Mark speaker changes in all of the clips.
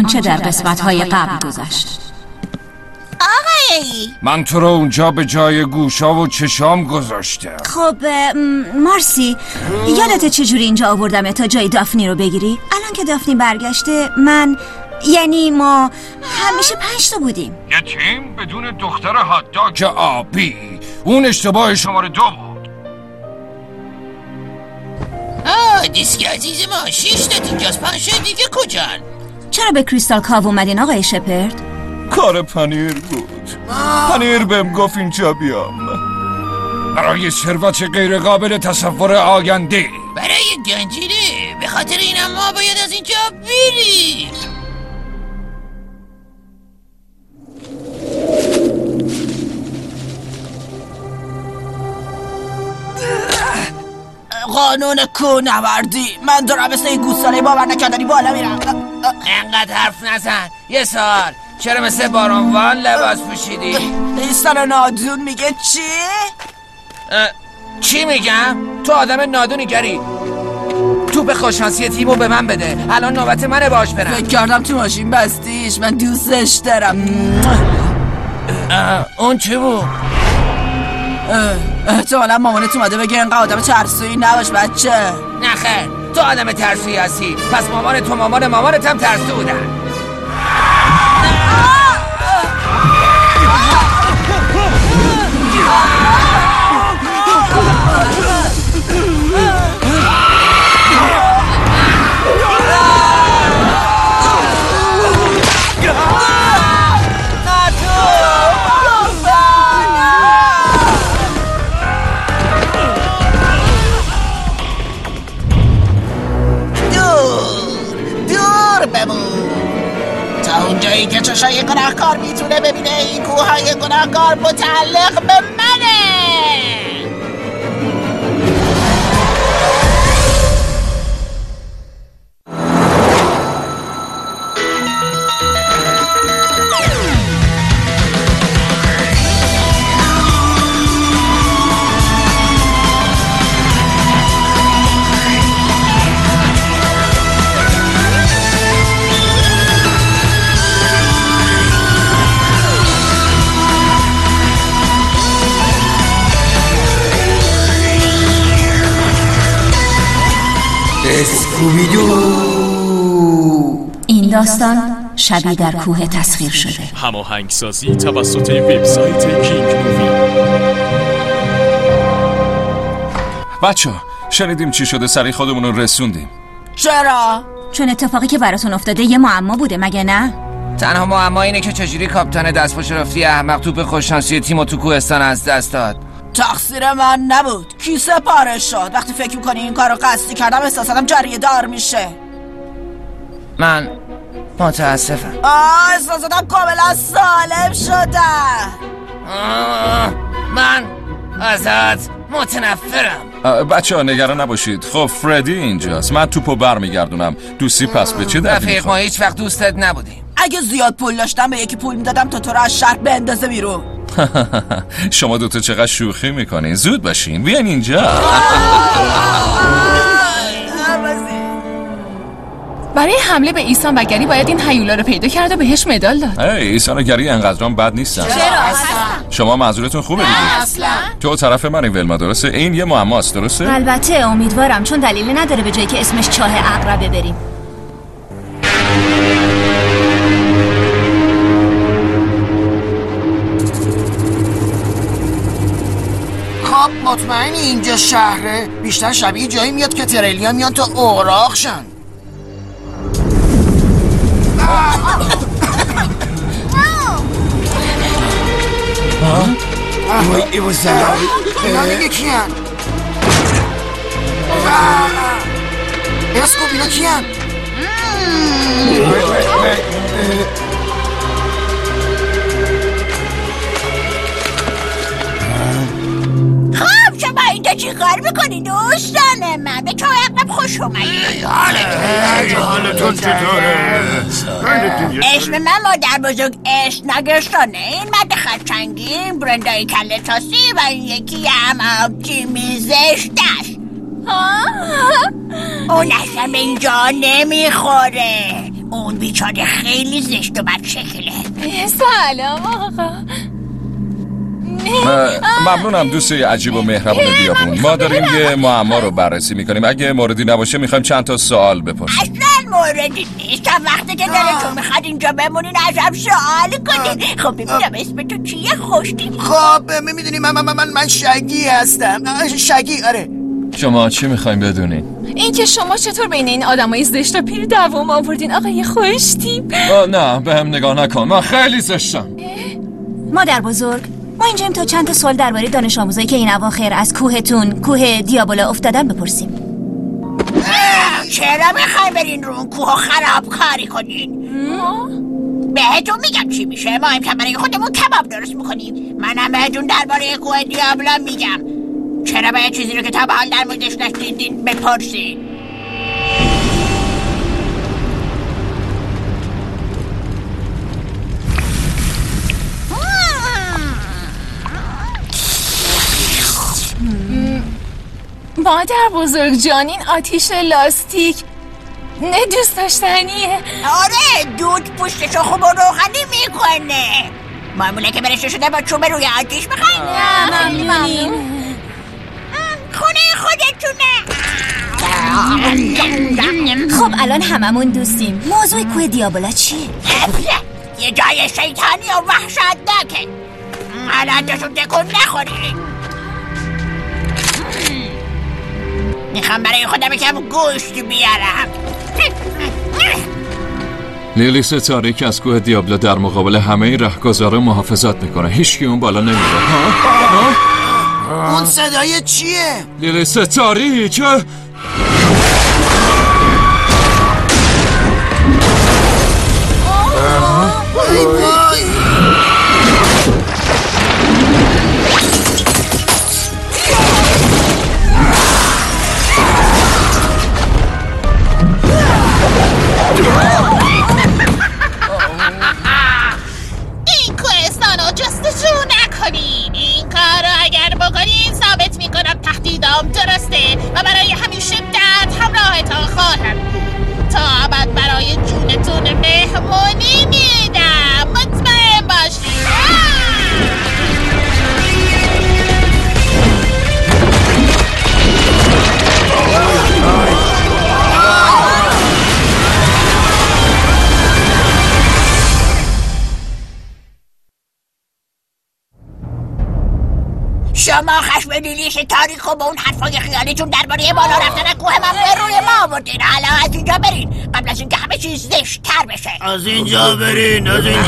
Speaker 1: آنچه در قسمت‌های قبل گذشت.
Speaker 2: آقایی
Speaker 3: من تو رو اونجا به جای گوشا و چشام گذاشتم.
Speaker 1: خب مارسی، یادت چجوری اینجا آوردم تا جای دافنی رو بگیری؟ الان که دافنی برگشته یعنی ما همیشه 5 تا بودیم.
Speaker 3: یه تیم بدون دختر هاتداگ آبی. اون اشتباه شماره 2 بود.
Speaker 2: دیسکی عزیز ما 6 تا اینجاست. 5 دیگه کجان؟
Speaker 1: چرا به کریستال کاو اومدین آقای شپرد؟
Speaker 4: کار پنیر بود. پنیر بهم گفت اینجا بیام
Speaker 3: برای ثروت غیر قابل تصور آینده.
Speaker 2: برای گنجینه. به خاطر اینم ما باید از اینجا بریم. قانون کوهنوردی. من دارم مثل این گوساله باور نکردنی بالا میرم. انقدر حرف نزن. یه سوال، چرا مثل بارانوان لباس پوشیدی؟ ایستان نادون میگه چی؟ چی میگم؟ تو آدم نادونی گری. تو به خوششانسی تیمو به من بده. الان نوبت منه باش برم. فکر کردم تو ماشین بستیش. من دوستش دارم. اون چی بود؟ احتمالا مامانت اومده بگه اینقدر آدم ترسویی نباش بچه. نخیر، تو آدم ترسویی هستی. پس مامانت و مامانت هم ترسو بودن. اونجایی که چشای گناهکار میتونه ببینه این کوههای گناهکار متعلق به منه.
Speaker 1: این داستان شبی در کوه تسخیر شده.
Speaker 5: هماهنگسازی توسط وبسایت کینگ مووی.
Speaker 4: بچه شنیدیم چی شده؟ سریع خودمون رو رسوندیم.
Speaker 2: چرا؟
Speaker 1: چون اتفاقی که براتون افتاده یه معما بوده مگه نه؟
Speaker 2: تنها معما اینه که چجوری کاپیتان دستپاچه رفتی احمق توپ خوششانسی تیمو تو کوهستان از دست داد. تقصیر من نبود. کیسه پاره شد. وقتی فکر میکنی این کارو قصدی کردم احساساتم جریه دار میشه. من متاسفم. احساساتم کاملا سالم شده. من ازت متنفرم.
Speaker 4: بچه ها نگران نباشید. خب فردی اینجاست. من توپو برمیگردونم. دوستی پس به چه دردی
Speaker 2: رفیق ما هیچ وقت دوستت نبودیم. اگه زیاد پول داشتم به یکی پول میدادم تا تو رو از شهر بندازه بیرون.
Speaker 4: شما دوتا چقدر شوخی میکنین. زود باشین بیاین اینجا.
Speaker 6: برای حمله به ایسان و گری باید این هیولا رو پیدا کرد و بهش مدال داد.
Speaker 4: ایسان و گری انقدرام بد نیستن.
Speaker 6: چرا؟
Speaker 4: شما منظورتون خوبه دیگه.
Speaker 6: اصلا
Speaker 4: تو طرف من این ولما درسته؟ این یه معماست درسته؟
Speaker 1: البته امیدوارم، چون دلیلی نداره به جایی که اسمش چاه عقربه بریم.
Speaker 2: خب مطمئنی اینجا شهره؟ بیشتر شبیه جایی میاد که تریلیا میان تا اوراق شن. اینا میگه کیان؟ اسکوب اینا کیان؟ خب شما اینجا چی کار میکنی دوستان من؟ به تو اقلب خوش اومدی.
Speaker 3: حالتون چطوره؟
Speaker 2: اسم من مادر بزرگ نگرستانه. این مرد خرچنگی برندای کله تاسی و این یکی هم آبجیمی زشتش. اون اصلا به اینجا نمیخوره.
Speaker 7: اون بیچاره خیلی زشت و بدشکله.
Speaker 6: سلام آقا.
Speaker 4: ممنونم دوستی عجیب و مهربون بیابون. ما داریم یه معما رو بررسی میکنیم. اگه موردی نباشه میخوایم چند تا سوال بپرسیم.
Speaker 7: اصلا موردی نیست. تا وقتی که دلتون میخواد اینجا بمونین ازم سوال کنین. خب ببینم اسم تو چیه؟ خوشتیم.
Speaker 2: خب میدونی من شگی هستم. شگی آره.
Speaker 4: شما چی میخوایم بدونین؟
Speaker 6: این که شما چطور بین این آدمای زشت و پیر دوام آوردین آقای خوشتیپ؟
Speaker 4: نه به هم نگاه نکن، من خیلی زشتم.
Speaker 1: مادر بزرگ، ما اینجاییم تا چند تا سوال درباره دانش آموزایی که این اواخر از کوه دیابولا افتادن بپرسیم.
Speaker 7: چرا میخوایم برین رو اون کوه خرابکاری کنین؟ بهتون میگم چی میشه. ما امشب برای خودمون کباب درست میکنیم. منم بهتون درباره کوه دیابولا میگم. چرا باید چیزی رو که تا به حال در موردش نشنیدین بپرسین؟
Speaker 6: مادر بزرگ جان این آتیش لاستیک نه دوست داشتنیه.
Speaker 7: آره دود پوستشو خوب و روغنی میکنه. معموله که برشته شده با چوب روی آتیش میخواین؟
Speaker 6: نه ممنون.
Speaker 7: خونه خودتونه.
Speaker 1: خب الان هممون دوستیم. موضوع کوه دیابولا چیه؟
Speaker 7: یه جای شیطانی و وحشتناکه. الان داشون تکون نخورید. میخوام برای خودم یکم گوشت بیارم.
Speaker 4: لیلی ستاره که از کوه دیابلا در مقابل همه رهگذارا محافظت میکنه. هیچکی اون بالا نمیره.
Speaker 2: اون صدای چیه؟
Speaker 4: لیلی ستاری که
Speaker 7: این کوهستان رو جستجو نکنین. این کار رو اگر بکنین ثابت میکنم تهدیدام درسته و برای همیشه درد همراهتان خواهم بود. تا ابد برای جونتون مهمونی میدم. مطمئن باشید. شما خشم لیلیش تاریک و با اون حرفای خیالیتون درباره بالا رفتن کوه ممنوع روی ما آوردین. حالا از اینجا برین قبل از اینکه همه چیز زشت‌تر بشه.
Speaker 2: از اینجا برین.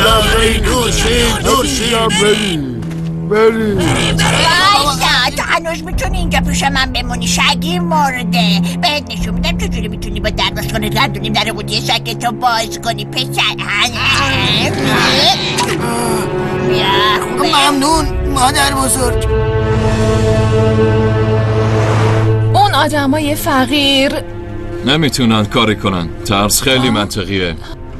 Speaker 7: بایستا تو هنوز میتونی اینجا پیش من بمونی. شگی مرده. بهت نشون میدم چجوری میتونی با در باز کنی گردونیم در قوطی شگ تو باز کنی پسر. بیا خوبه.
Speaker 2: ممنون مادر بزرگ.
Speaker 6: اون آدمای فقیر
Speaker 4: نمیتونن کاری کنن. ترس خیلی منطقیه.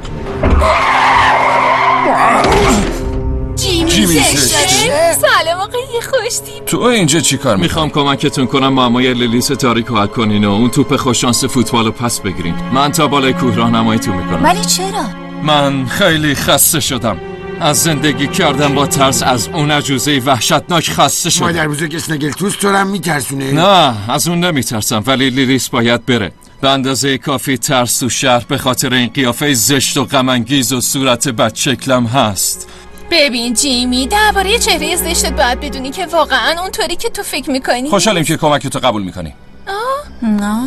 Speaker 6: جیمی سلام آقای خوشتیپ.
Speaker 4: تو اینجا چی کار میخوام کمکتون کنم معمای لیلی ستاری رو حل کنین و اون توپ خوششانس فوتبال رو پس بگیرین. من تا بالای کوه راهنماییتون میکنم.
Speaker 1: ولی چرا؟
Speaker 4: من خیلی خسته شدم از زندگی کردم با ترس. از اون عجوزه وحشتناک خسته شدم.
Speaker 8: مادر بزرگ اسنگلتوس تو هم میترسونه؟
Speaker 4: نه از اون نمیترسم ولی لیلیس باید بره. به اندازه کافی ترس تو شهر به خاطر این قیافه زشت و غم‌انگیز و صورت بدشکلم هست.
Speaker 6: ببین جیمی درباره چهره زشتت باید بدونی که واقعا اونطوری که تو فکر میکنی.
Speaker 4: خوشحالیم که کمکتو قبول میکنی.
Speaker 1: نه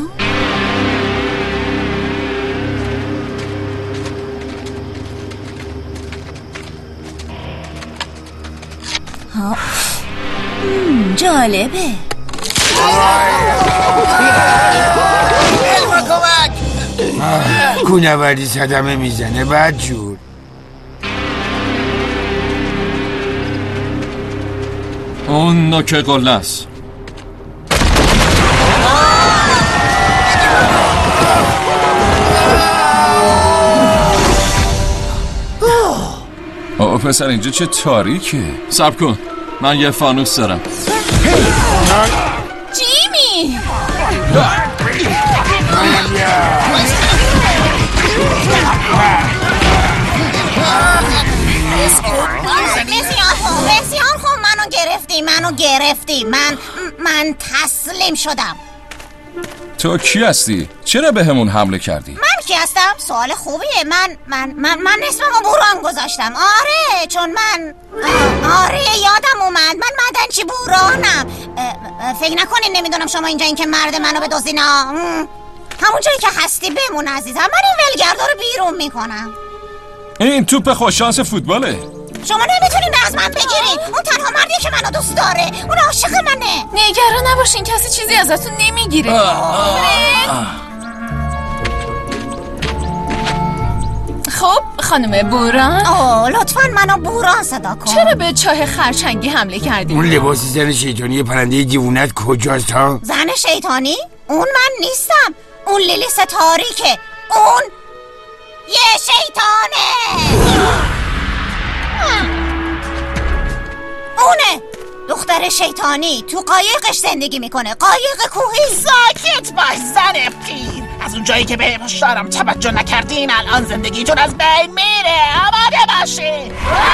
Speaker 1: جالبه.
Speaker 8: کونوردی صدمه میزنه بعد جور.
Speaker 4: اون نوک قله است. پسر اینجا چه تاریکه. صبر کن من یه فانوس دارم.
Speaker 6: جیمی
Speaker 7: منو گرفتی. من تسلیم شدم.
Speaker 4: تو کی هستی؟ چرا به همون حمله کردی؟
Speaker 7: من کی هستم؟ سوال خوبیه. من اسممو بوران گذاشتم. آره چون من یادم اومد من معدنچی بورانم. فکر نکنین نمیدونم شما اینجا این که مرد منو بدزدین. همون جایی که هستی بمون عزیزم. من این ولگردا رو بیرون میکنم.
Speaker 4: این توپ خوششانس فوتباله.
Speaker 7: شما نمیتونین از من بگیرین. اون تنها مردیه که منو دوست داره. اون عاشق منه.
Speaker 6: نگران نباشین کسی چیزی ازتون نمیگیره. خب خانم بوران،
Speaker 7: لطفاً منو بوران صدا کن.
Speaker 6: چرا به چاه خرچنگی حمله کردی؟
Speaker 8: اون لباس زن شیطانی پرنده دیوونت کجاست ها؟
Speaker 7: زن شیطانی؟ اون من نیستم. اون لیلیس تاریکه. اون یه شیطانه. اونه دختر شیطانی تو قایقش زندگی میکنه. قایق کوهی.
Speaker 9: ساکت باش زن پیر. از اون جایی که به هشدارم توجه نکردین الان زندگیتون از بین میره. آماده باشین.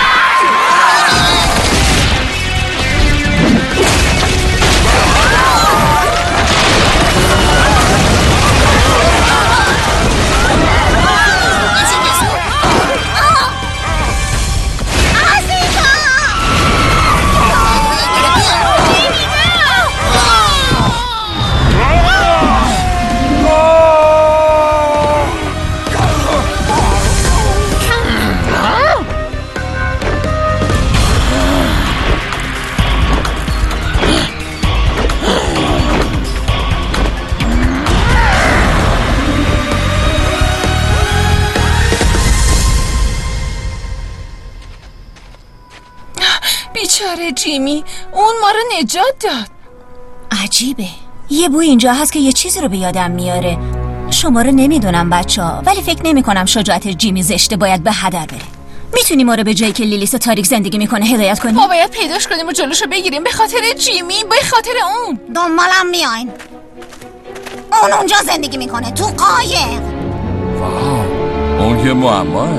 Speaker 6: بیچاره جیمی، اون ما رو نجات داد.
Speaker 1: عجیبه، یه بوی اینجا هست که یه چیزی رو به یادم میاره. شما رو نمیدونم بچه‌ها، ولی فکر نمی‌کنم شجاعت جیمی زشته باید به هدر بره. میتونی ما رو به جایی که لیلیس تاریک زندگی میکنه هدایت کنی؟
Speaker 6: ما باید پیداش کنیم و جلوشو بگیریم. به خاطر جیمی، به خاطر اون.
Speaker 7: دنبالم میاین. اون اونجا زندگی میکنه تو قایق.
Speaker 4: واو، اون یه معماه.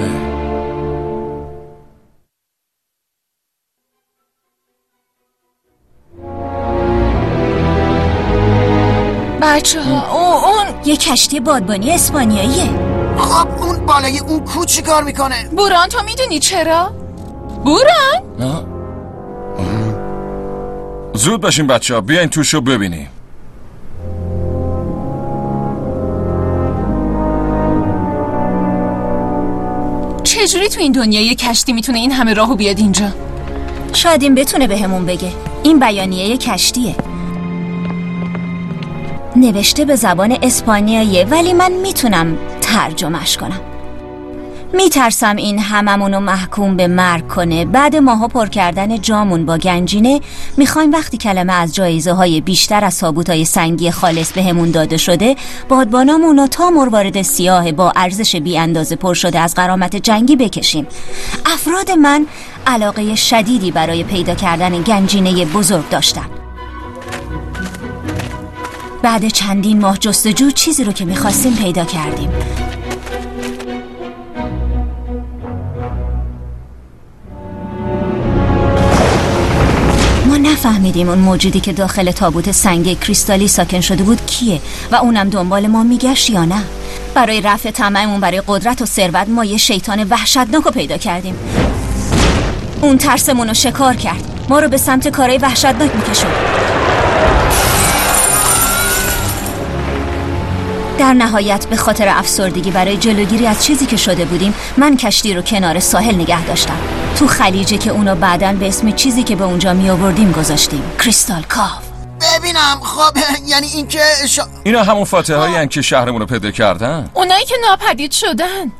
Speaker 6: بچه‌ها اون
Speaker 1: یه کشتی بادبانی اسپانیاییه.
Speaker 2: خب اون بالای اون کو چی کار میکنه؟
Speaker 6: بوران تو میدونی چرا؟ بوران؟
Speaker 4: زود باشین بچه‌ها، بیاین توشو ببینیم.
Speaker 6: چجوری تو این دنیا یه کشتی میتونه این همه راهو بیاد اینجا؟
Speaker 1: شاید این بتونه بهمون بگه. این بیانیه یه کشتیه، نوشته به زبان اسپانیاییه، ولی من میتونم ترجمهش کنم. میترسم این هممونو محکوم به مرگ کنه. بعد ماها پر کردن جامون با گنجینه میخوایم وقتی کلمه از جایزه های بیشتر از تابوتای سنگی خالص به همون داده شده، بادبانامونو تا مروارید سیاه با ارزش بی اندازه پر شده از غرامت جنگی بکشیم. افراد من علاقه شدیدی برای پیدا کردن گنجینه بزرگ داشتن. بعد چندین ماه جستجو چیزی رو که میخواستیم پیدا کردیم. ما نفهمیدیم اون موجودی که داخل تابوت سنگ کریستالی ساکن شده بود کیه و اونم دنبال ما میگشت یا نه. برای رفع طمعمون برای قدرت و ثروت ما یه شیطان وحشتناک رو پیدا کردیم. اون ترسمون رو شکار کرد، ما رو به سمت کارهای وحشتناک میکشوند. در نهایت به خاطر افسردگی برای جلوگیری از چیزی که شده بودیم، من کشتی رو کنار ساحل نگه داشتم، تو خلیجی که اونو بعداً به اسم چیزی که به اونجا می آوردیم گذاشتیم، کریستال کاو.
Speaker 2: ببینم خب یعنی این که
Speaker 4: اینا همون فاتحه هایی که شهرمون رو پیدا کردن؟
Speaker 6: اونایی که ناپدید شدن.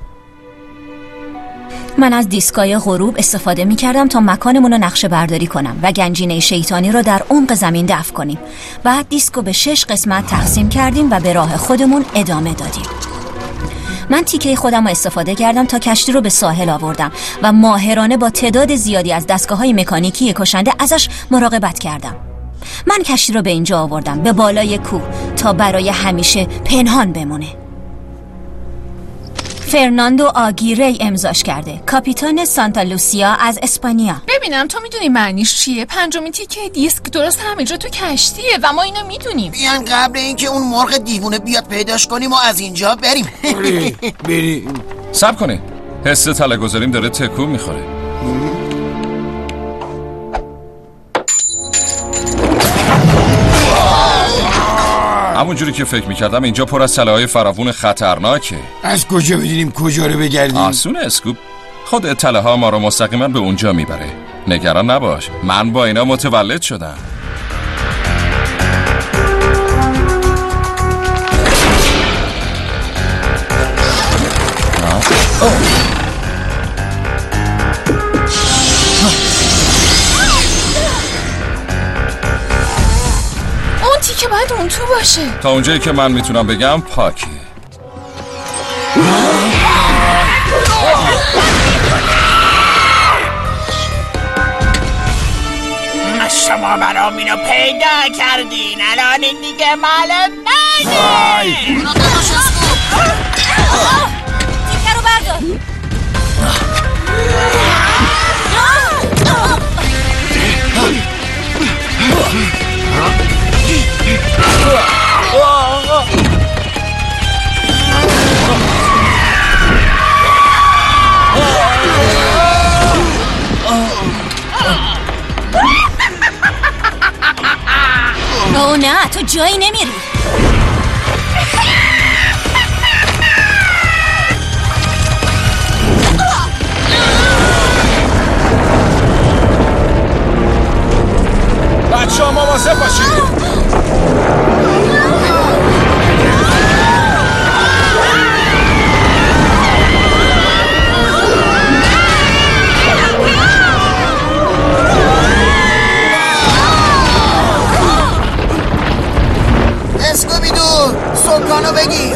Speaker 1: من از دیسکای غروب استفاده می کردم تا مکانمون رو نقشه برداری کنم و گنجینه شیطانی رو در عمق زمین دفن کنیم. بعد دیسکو به 6 قسمت تقسیم کردیم و به راه خودمون ادامه دادیم. من تیکه خودم رو استفاده کردم تا کشتی رو به ساحل آوردم و ماهرانه با تعداد زیادی از دستگاه‌های مکانیکی کشنده ازش مراقبت کردم. من کشتی رو به اینجا آوردم، به بالای کوه، تا برای همیشه پنهان بمونه. فرناندو آگیری امضاش کرده، کاپیتان سانتا لوسیا از اسپانیا.
Speaker 6: ببینم تو میدونی معنیش چیه؟ 5مین تیکه دیسک درست همینجا تو کشتیه و ما اینو میدونیم.
Speaker 2: بیان قبل اینکه اون مرغ دیوونه بیاد پیداش کنیم و از اینجا بریم.
Speaker 8: بریم.
Speaker 4: صبر کنید، حس طله‌گذاریم داره تکون میخوره. همون جوری که فکر میکردم اینجا پر از طله‌های فراوون خطرناکه.
Speaker 8: از کجا بدونیم کجا رو بگردیم؟
Speaker 4: آسونه اسکوپ، خود طله‌ها ما رو مستقیما به اونجا میبره. نگران نباش، من با اینا متولد شدم.
Speaker 6: که باید اون تو باشه.
Speaker 4: تا اونجایی که من میتونم بگم پاکه.
Speaker 9: شما برام اینو پیدا کردین، الان این دیگه مال منه.
Speaker 1: تیکه رو بردار. او نه، تو جایی نمیری.
Speaker 4: بچه ها مواظب باشید.
Speaker 2: اسکوبیدو، سلطانو بگیر.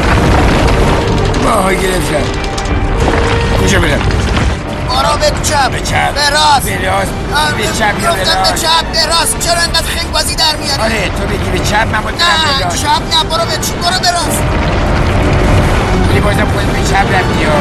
Speaker 8: ماها گرفتم. کجا برم؟
Speaker 2: برو به چپ،
Speaker 8: به چپ،
Speaker 2: به راست،
Speaker 8: به راست، به چپ یا به
Speaker 2: گفتم
Speaker 8: راست.
Speaker 2: به چپ، به راست. چرا انقدر خنگ بازی در میاری؟
Speaker 8: آره تو بگی به چپ، من بودم به
Speaker 2: نه
Speaker 8: راست.
Speaker 2: چپ نه، برو به راست.
Speaker 8: ولی بازم خود به چپ رفتی ها.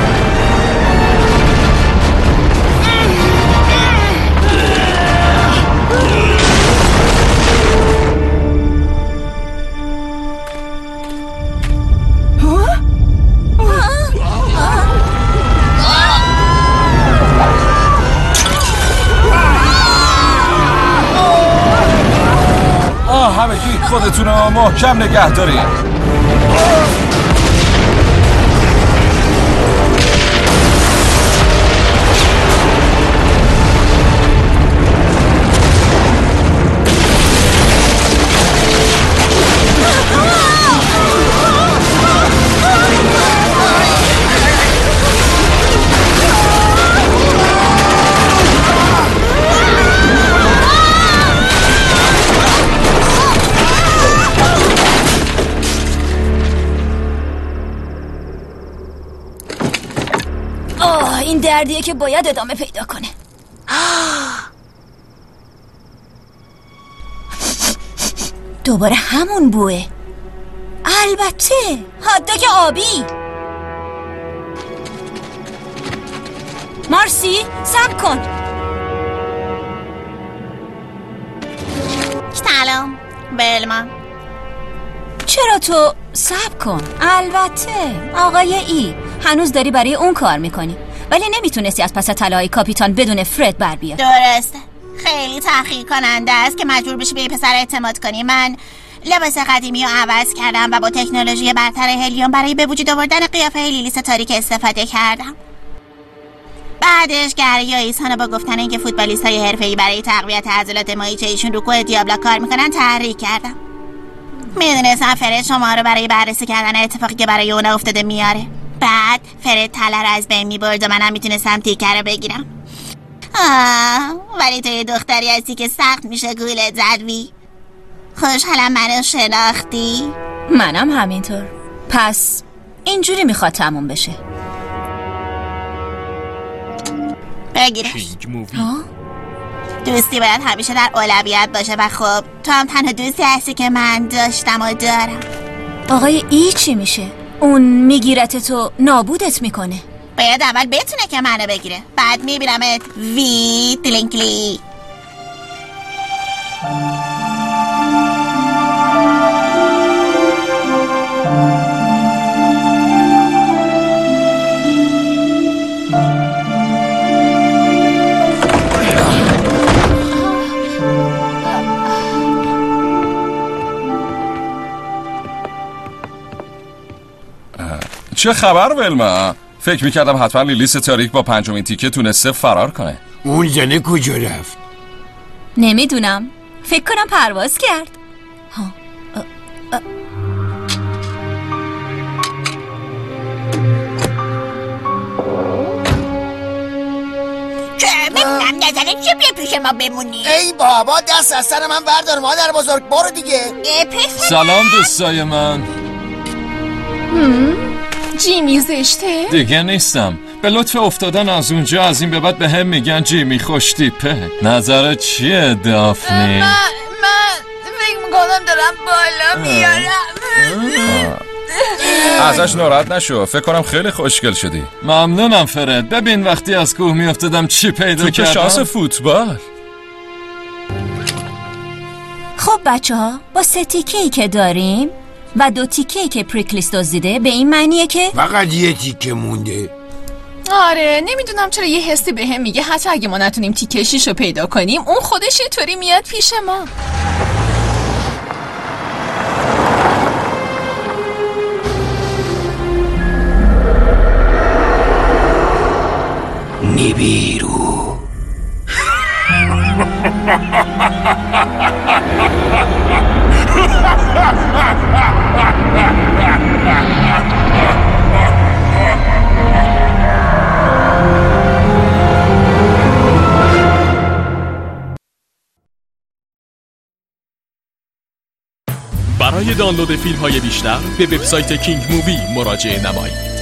Speaker 4: همگی خودتون رو محکم نگه دارید.
Speaker 1: این دردیه که باید ادامه پیدا کنه. دوباره همون بوه. البته هاتداگ آبی. مارسی صبر کن.
Speaker 7: سلام بلما.
Speaker 1: چرا تو صبر کن؟ البته آقای ای، هنوز داری برای اون کار میکنی، ولی نمیتونستی از پس طلای کاپیتان بدون فرد بر بیاد.
Speaker 7: درسته، خیلی تحقیر کننده است که مجبور بشی به یه پسر اعتماد کنی. من لباس قدیمی رو عوض کردم و با تکنولوژی برتر هلیوم برای به وجود آوردن قیافه لیلیس تاریک استفاده کردم. بعدش گری و ایسانو با گفتن اینکه فوتبالیست‌های حرفه‌ای برای تقویت عضلات ماهیچه ایشون رو کوه دیابلا کار میکنن تحریک کردم. میدونستم فرد شما رو برای بررسی کردن اتفاقی که برای اون افتاده میاره. بعد فرد طلا رو از بین میبرد و منم میتونستم تیکه رو بگیرم. ولی تو یه دختری هستی که سخت میشه گولت زدوی. خوشحالم منو شناختی.
Speaker 1: منم همینطور. پس اینجوری میخواد تموم بشه.
Speaker 7: بگیرش. دوستی باید همیشه در اولویت باشه و خب تو هم تنها دوستی هستی که من داشتم و دارم.
Speaker 1: آقای ای چی میشه؟ اون میگیرت تو نابودت میکنه.
Speaker 7: باید اول بتونه که منو بگیره، بعد میبینمت وی تلینکلی.
Speaker 4: چه خبر ولما؟ فکر میکردم حتما لیلیس تاریک با 5مین تیکه تونسته فرار کنه.
Speaker 8: اون زنه کجا رفت؟
Speaker 1: نمیدونم، فکر کنم پرواز کرد.
Speaker 7: میدونم نظرت چه بیا پیش ما بمونی؟
Speaker 9: ای بابا دست از سر من بردار مادر بزرگ، برو دیگه.
Speaker 4: سلام دوستای من.
Speaker 6: جیمی زشته؟
Speaker 4: دیگه نیستم. به لطف افتادن از اونجا از این به بعد به هم میگن جیمی خوش تیپه. نظرت چیه دافنی؟
Speaker 6: من فکر میکنم دارم بالا میارم.
Speaker 4: ازش ناراحت نشو، فکر کنم خیلی خوشگل شدی. ممنونم فرد. ببین وقتی از کوه میافتادم چی پیدا کردم؟ شانس فوتبال.
Speaker 1: خب بچه ها، با 3 تیکه‌ای که داریم و 2 تیکه‌ای که پریکلیس دزدیده به این معنیه که
Speaker 8: فقط یه تیکه مونده.
Speaker 6: آره نمیدونم چرا یه حسی به هم میگه حتی اگه ما نتونیم تیکه 6 رو پیدا کنیم اون خودش یه طوری میاد پیش ما.
Speaker 8: نیبیرو
Speaker 5: برای دانلود فیلم‌های بیشتر به وبسایت کینگ مووی مراجعه نمایید.